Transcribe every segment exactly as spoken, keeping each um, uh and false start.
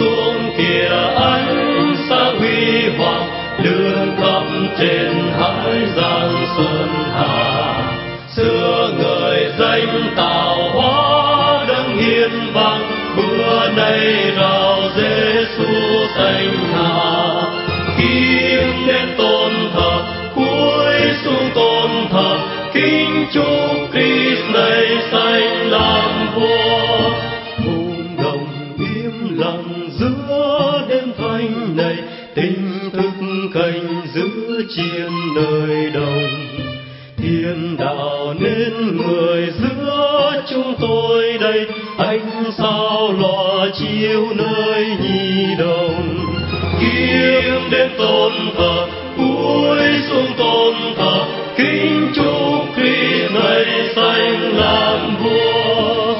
xuống kia ánh sáng huy hoàng lượn khắp trên hải giang sơn hà. Xưa người danh tạo hóa đấng hiến vang, bữa nay rao Giêsu sanh hạ. Kim đến tôn thờ cúi xuống tôn thờ, kính chúc Christ này sanh làm vua. Hùng đồng im lặng giữa đêm thanh này, tỉnh thức canh giữ chiên nơi đồng. Thiên đạo nên người giữa chúng tôi đây, ánh sao lòa chiếu nơi nhi đồng. Kiếm đến tôn thờ cúi xuống tôn thờ, kính chúc Christ này sanh làm vua.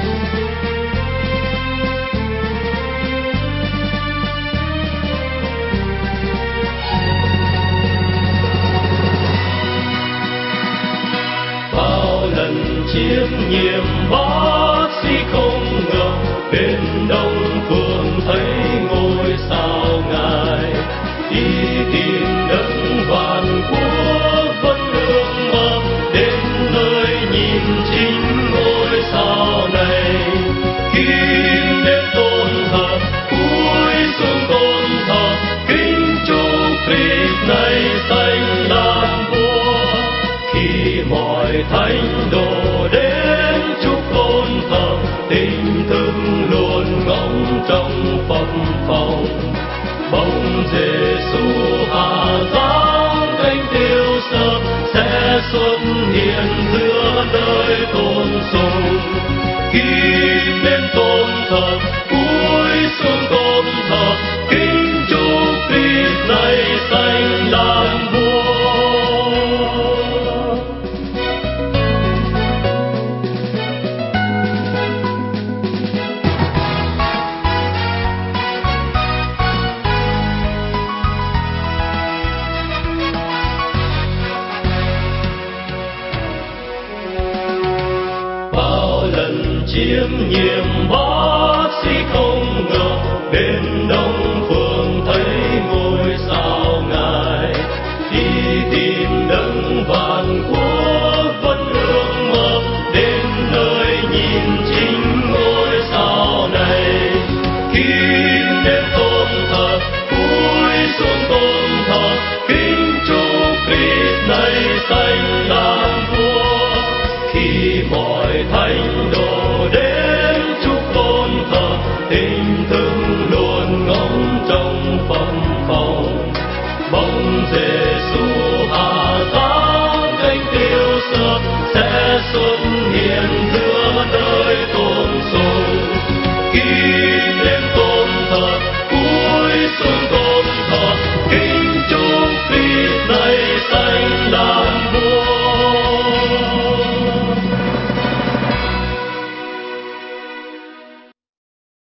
Bao lần chiêm nghiệm bác sĩ không ngờ, bên đông phương thấy ngôi sao ngài. Đi tìm đấng vạn quốc vẫn ước mơ, đến nơi nhìn chính ngôi sao này. Kim đến tôn thờ cúi xuống tôn thờ, kính chúc Christ này sanh làm vua. Khi mọi thánh đồ đến chúc tôn thờ, tình thương luôn ngóng trong phật phòng. Bóng Giêsu hạ giáng cánh tiêu sơ, sẽ xuất hiện giữa nơi tôn sùng. Kim đến tôn thờ cúi xuống tôn thờ, kính chúc Christ này sanh làm vua. Chiêm nghiệm bác sĩ không